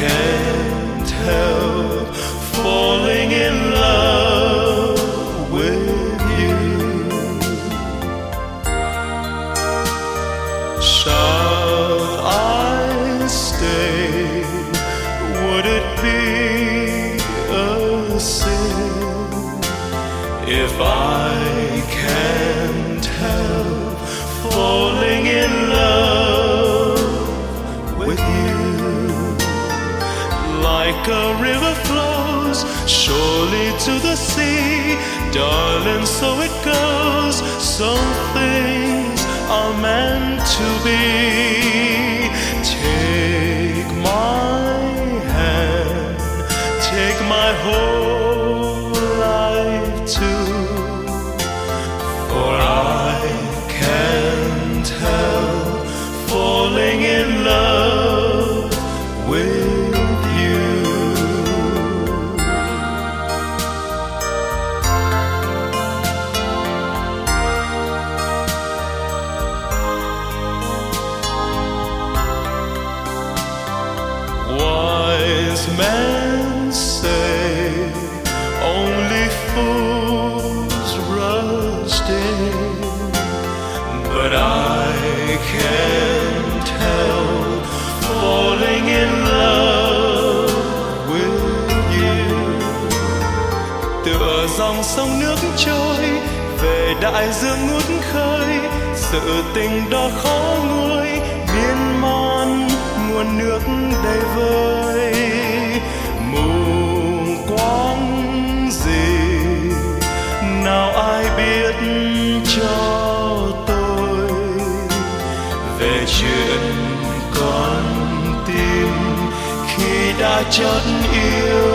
can't help falling in love with you. Shall I stay? Would it be a sin if I can't help falling in love with you? Like a river flows surely to the sea, darling, so it goes. Some things are meant to be. Take my hand, take my whole life too, for I can't help falling in love with you. Wise men say only fools rush in, but I can't help falling in love with you. Tựa dòng sông nước trôi về đại dương ngút khơi, sự tình đó khó nguôi, miên man nguồn nước đầy vơi. Mù quáng gì nào ai biết cho tôi về chuyện con tim khi đã chót yêu